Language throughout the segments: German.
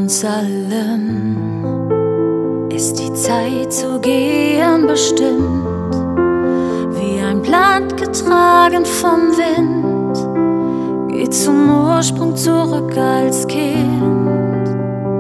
uns allen ist die Zeit zu gehen bestimmt, wie ein Blatt getragen vom Wind, geht zum Ursprung zurück als Kind.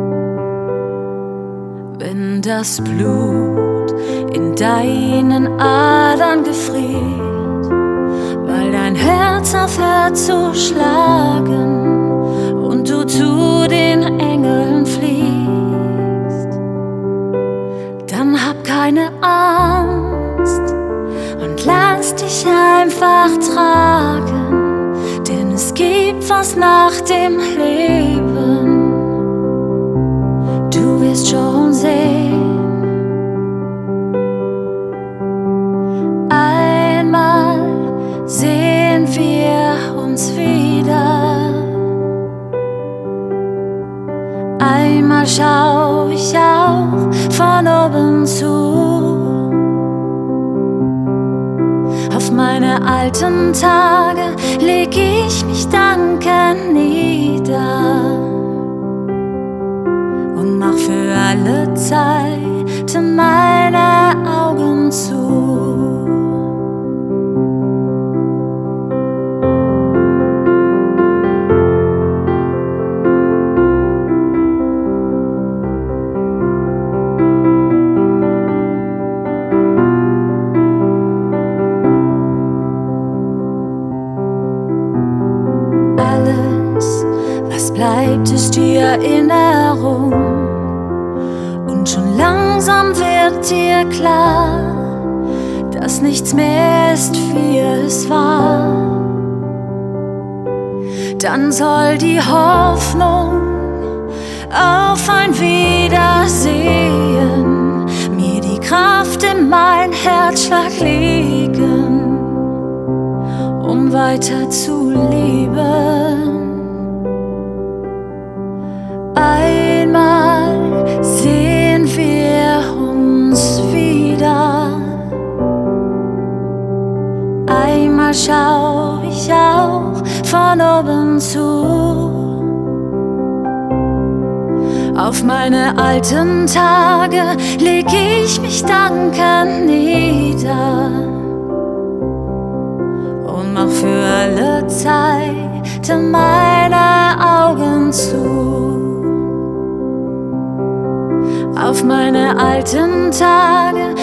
Wenn das Blut in deinen Adern gefriert, weil dein Herz aufhört zu schlagen und du zu den Engeln fliegst, dann hab keine Angst und lass dich einfach tragen, denn es gibt was nach dem Leben, du wirst schon sehen. Einmal sehen wir uns wieder, einmal schau ich auch von oben zu, auf meine alten Tage leg ich mich dankend nieder und mach für alle Zeiten meine Augen zu. Bleibt ist die Erinnerung und schon langsam wird dir klar, dass nichts mehr ist, wie es war. Dann soll die Hoffnung auf ein Wiedersehen mir die Kraft in mein Herzschlag legen, um weiter zu lieben. Einmal sehen wir uns wieder, einmal schau ich auch von oben zu, auf meine alten Tage leg ich mich dankend nieder und mach für alle Zeiten meine Augen zu. Auf meine alten Tage